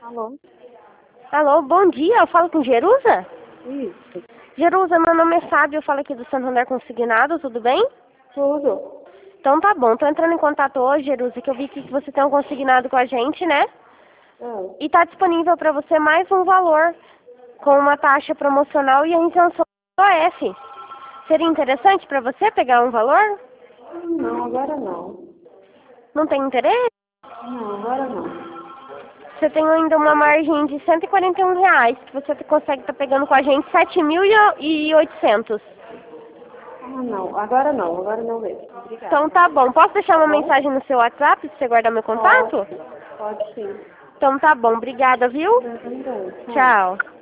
Alô? Alô, bom dia, eu falo com Jerusa? Isso. Jerusa, meu nome é Sábio, eu falo aqui do Santander Consignado, tudo bem? Tudo. Então tá bom, tô entrando em contato hoje, Jerusa, que eu vi que você tem um consignado com a gente, né? Ah, E tá disponível para você mais um valor, com uma taxa promocional e a isenção do OF. Seria interessante para você pegar um valor? não, agora não. Não tem interesse? Não, agora não. Você tem ainda uma margem de R$ 141, que você consegue estar pegando com a gente 7.800. Ah, não. Agora não mesmo. Obrigada. Então tá bom. Posso deixar uma Tá bom? mensagem no seu WhatsApp, se você guardar meu contato? Pode sim. Então tá bom. Obrigada, viu? Tá bom. Tchau. Tchau.